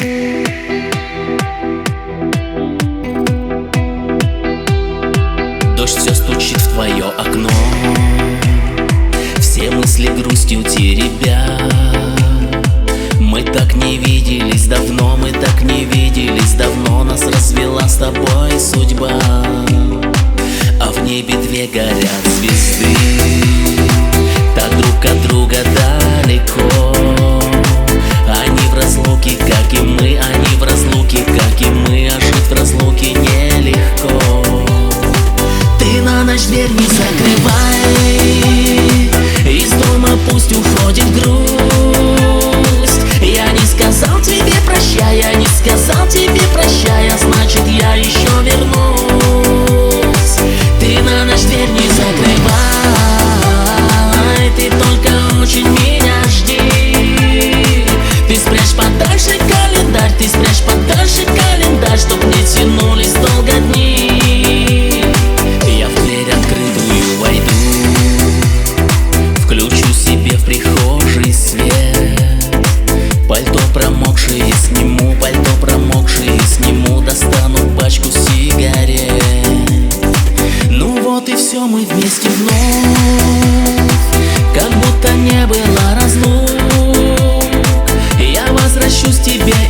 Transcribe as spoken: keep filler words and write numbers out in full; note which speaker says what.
Speaker 1: Дождь все стучит в твое окно, все мысли грустью теребя. Мы так не виделись давно, мы так не виделись давно. Нас развела с тобой судьба, а в небе две горят звезды, так друг от друга далеко. Они в разлуке, как и мы, они в разлуке, как и мы. А жить в разлуке нелегко. Ты на ночь дверь не закрывай, из дома пусть уходит грусть. Я не сказал тебе прощай, я не сказал тебе прощай, а значит я еще вернусь. Ты на ночь дверь не закрывай, ты только очень меня жди. Ты спрячь подальше календарь, ты спрячь подальше календарь, чтоб не тянулись долго дни. Я в дверь открытую войду, включу себе в прихожей свет. Пальто промокшее сниму, пальто промокшее сниму, достану пачку сигарет. Ну вот и все, мы вместе вновь, как будто не было разлук. Я возвращусь к тебе